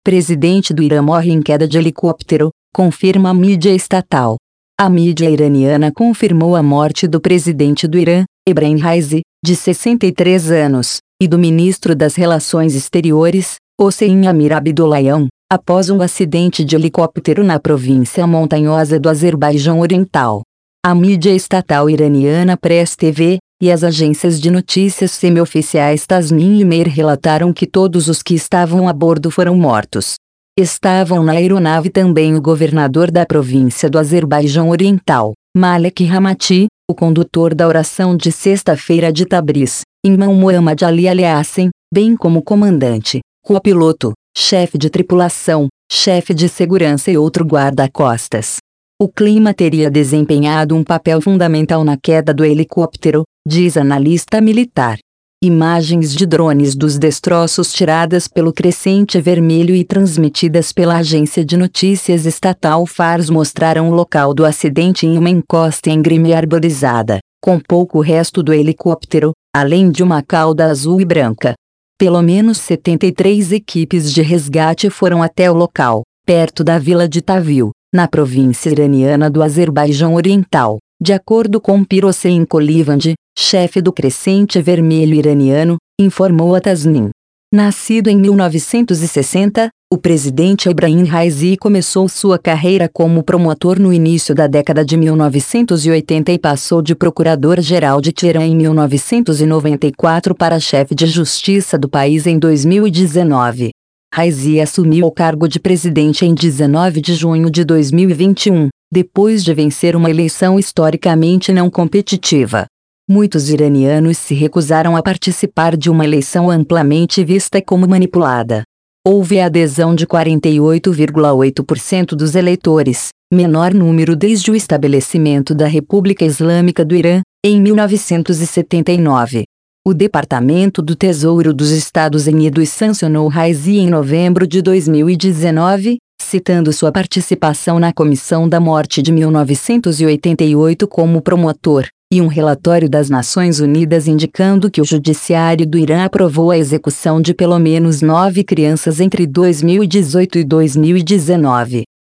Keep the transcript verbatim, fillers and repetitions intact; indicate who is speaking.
Speaker 1: Presidente do Irã morre em queda de helicóptero, confirma a mídia estatal. A mídia iraniana confirmou a morte do presidente do Irã, Ebrahim Raisi, de sessenta e três anos, e do ministro das Relações Exteriores, Hossein Amir-Abdollahian, após um acidente de helicóptero na província montanhosa do Azerbaijão Oriental. A mídia estatal iraniana Press T V e as agências de notícias semi-oficiais Tasnim e Mehr relataram que todos os que estavam a bordo foram mortos. Estavam na aeronave também o governador da província do Azerbaijão Oriental, Malek Hamati, o condutor da oração de sexta-feira de Tabriz, Imam Muhammad Ali Al-Hassan, bem como o comandante, copiloto, chefe de tripulação, chefe de segurança e outro guarda-costas. O clima teria desempenhado um papel fundamental na queda do helicóptero, diz analista militar. Imagens de drones dos destroços tiradas pelo Crescente Vermelho e transmitidas pela agência de notícias estatal Fars mostraram o local do acidente em uma encosta íngreme e arborizada, com pouco resto do helicóptero, além de uma cauda azul e branca. Pelo menos setenta e três equipes de resgate foram até o local, perto da vila de Tavil, na província iraniana do Azerbaijão Oriental, de acordo com Pir Hossein Kolivand, chefe do Crescente Vermelho iraniano, informou a Tasnim. Nascido em mil novecentos e sessenta, o presidente Ebrahim Raisi começou sua carreira como promotor no início da década de mil novecentos e oitenta e passou de procurador-geral de Teherã em mil novecentos e noventa e quatro para chefe de justiça do país em dois mil e dezenove. Raisi assumiu o cargo de presidente em dezenove de junho de dois mil e vinte e um, depois de vencer uma eleição historicamente não competitiva. Muitos iranianos se recusaram a participar de uma eleição amplamente vista como manipulada. Houve a adesão de quarenta e oito vírgula oito por cento dos eleitores, menor número desde o estabelecimento da República Islâmica do Irã, em mil novecentos e setenta e nove. O Departamento do Tesouro dos Estados Unidos sancionou Raisi em novembro de dois mil e dezenove, citando sua participação na Comissão da Morte de mil novecentos e oitenta e oito como promotor, e um relatório das Nações Unidas indicando que o Judiciário do Irã aprovou a execução de pelo menos nove crianças entre dois mil e dezoito e dois mil e dezenove.